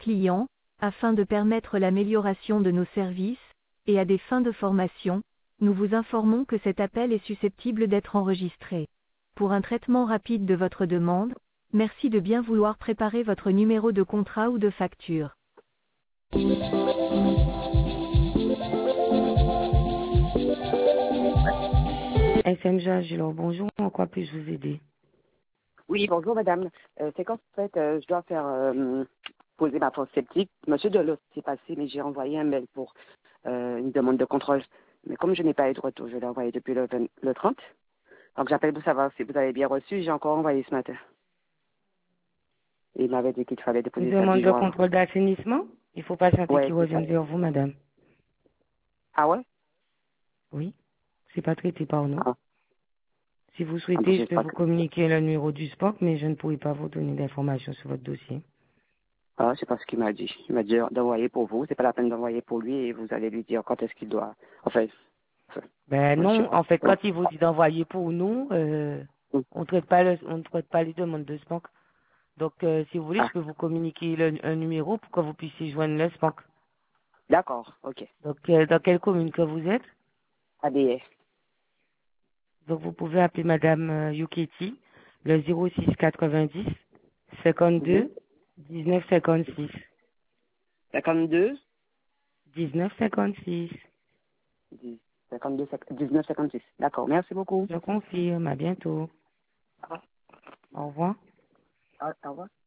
clients, afin de permettre l'amélioration de nos services, et à des fins de formation, nous vous informons que cet appel est susceptible d'être enregistré. Pour un traitement rapide de votre demande, merci de bien vouloir préparer votre numéro de contrat ou de facture. SMJ Agilor, bonjour, en quoi puis-je vous aider? Oui, bonjour madame. C'est qu'en fait, je dois faire poser ma fosse septique. Monsieur Delot s'est passé, mais j'ai envoyé un mail pour une demande de contrôle. Mais comme je n'ai pas eu de retour, je l'ai envoyé depuis le 30. Donc j'appelle pour savoir si vous avez bien reçu. J'ai encore envoyé ce matin. Et il m'avait dit qu'il fallait Une déposer ça demande 10 de jours avant. contrôle d'assainissement? Il faut patienter Ouais, qu'il c'est ça. revienne vers vous, madame. Ah ouais? Oui, c'est pas traité par nous. Ah, Si vous ah bon, souhaitez, je peux j'espère vous que... communiquer le numéro du SPOC, mais je ne pourrai pas vous donner d'informations sur votre dossier. Ah, c'est pas ce qu'il m'a dit. Il m'a dit d'envoyer pour vous. C'est pas la peine d'envoyer pour lui et vous allez lui dire quand est-ce qu'il doit... Ben Je sais non, pas. en fait, Ouais. quand il vous dit d'envoyer pour nous, Mm. on ne traite pas les demandes de SPOC. Donc, si vous voulez, Ah, je peux vous communiquer un numéro pour que vous puissiez joindre le SPOC. d'accord, ok. Donc, dans quelle commune que vous êtes? ADS. Donc, vous pouvez appeler Madame Yuketi, le 06 90 52 19 56. 52 19 56. 10, 52, 19, 56. D'accord, merci beaucoup. Je confirme. À bientôt. Au revoir. Au revoir. Au revoir.